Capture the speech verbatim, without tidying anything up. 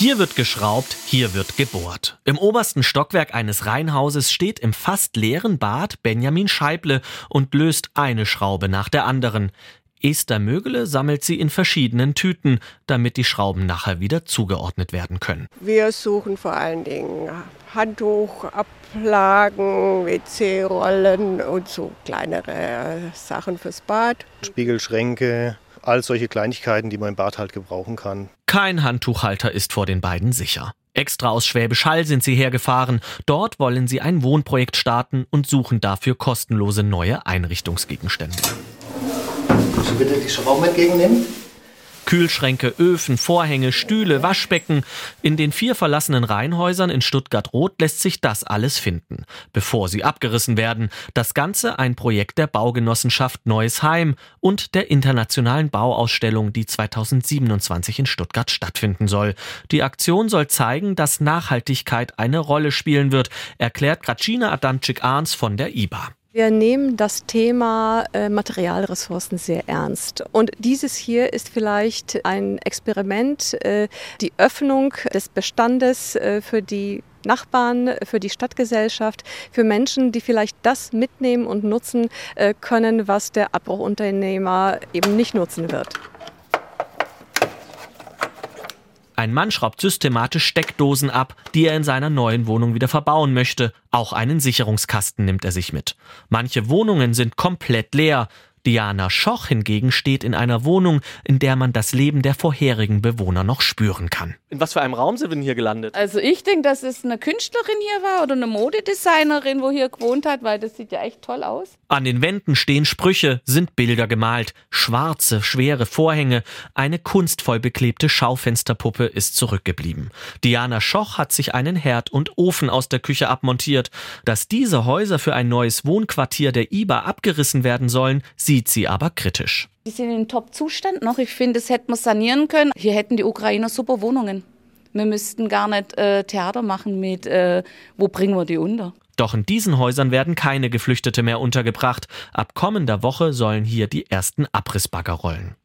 Hier wird geschraubt, hier wird gebohrt. Im obersten Stockwerk eines Reihenhauses steht im fast leeren Bad Benjamin Scheible und löst eine Schraube nach der anderen. Esther Mögele sammelt sie in verschiedenen Tüten, damit die Schrauben nachher wieder zugeordnet werden können. Wir suchen vor allen Dingen Handtuchablagen, W C-Rollen und so kleinere Sachen fürs Bad. Spiegelschränke, all solche Kleinigkeiten, die man im Bad halt gebrauchen kann. Kein Handtuchhalter ist vor den beiden sicher. Extra aus Schwäbisch Hall sind sie hergefahren. Dort wollen sie ein Wohnprojekt starten und suchen dafür kostenlose neue Einrichtungsgegenstände. Kannst du bitte die Schrauben entgegennehmen? Kühlschränke, Öfen, Vorhänge, Stühle, Waschbecken. In den vier verlassenen Reihenhäusern in Stuttgart-Roth lässt sich das alles finden, bevor sie abgerissen werden. Das Ganze ein Projekt der Baugenossenschaft Neues Heim und der internationalen Bauausstellung, die zweitausendsiebenundzwanzig in Stuttgart stattfinden soll. Die Aktion soll zeigen, dass Nachhaltigkeit eine Rolle spielen wird, erklärt Kracina Adamczyk-Arns von der I B A. Wir nehmen das Thema äh, Materialressourcen sehr ernst. Und dieses hier ist vielleicht ein Experiment, äh, die Öffnung des Bestandes äh, für die Nachbarn, für die Stadtgesellschaft, für Menschen, die vielleicht das mitnehmen und nutzen äh, können, was der Abbruchunternehmer eben nicht nutzen wird. Ein Mann schraubt systematisch Steckdosen ab, die er in seiner neuen Wohnung wieder verbauen möchte. Auch einen Sicherungskasten nimmt er sich mit. Manche Wohnungen sind komplett leer. Diana Schoch hingegen steht in einer Wohnung, in der man das Leben der vorherigen Bewohner noch spüren kann. In was für einem Raum sind wir denn hier gelandet? Also ich denke, dass es eine Künstlerin hier war oder eine Modedesignerin, wo hier gewohnt hat, weil das sieht ja echt toll aus. An den Wänden stehen Sprüche, sind Bilder gemalt. Schwarze, schwere Vorhänge, eine kunstvoll beklebte Schaufensterpuppe ist zurückgeblieben. Diana Schoch hat sich einen Herd und Ofen aus der Küche abmontiert. Dass diese Häuser für ein neues Wohnquartier der I B A abgerissen werden sollen, sieht sie aber kritisch. Die sind in Top-Zustand noch. Ich finde, das hätte man sanieren können. Hier hätten die Ukrainer super Wohnungen. Wir müssten gar nicht äh, Theater machen mit, äh, wo bringen wir die unter. Doch in diesen Häusern werden keine Geflüchtete mehr untergebracht. Ab kommender Woche sollen hier die ersten Abrissbagger rollen.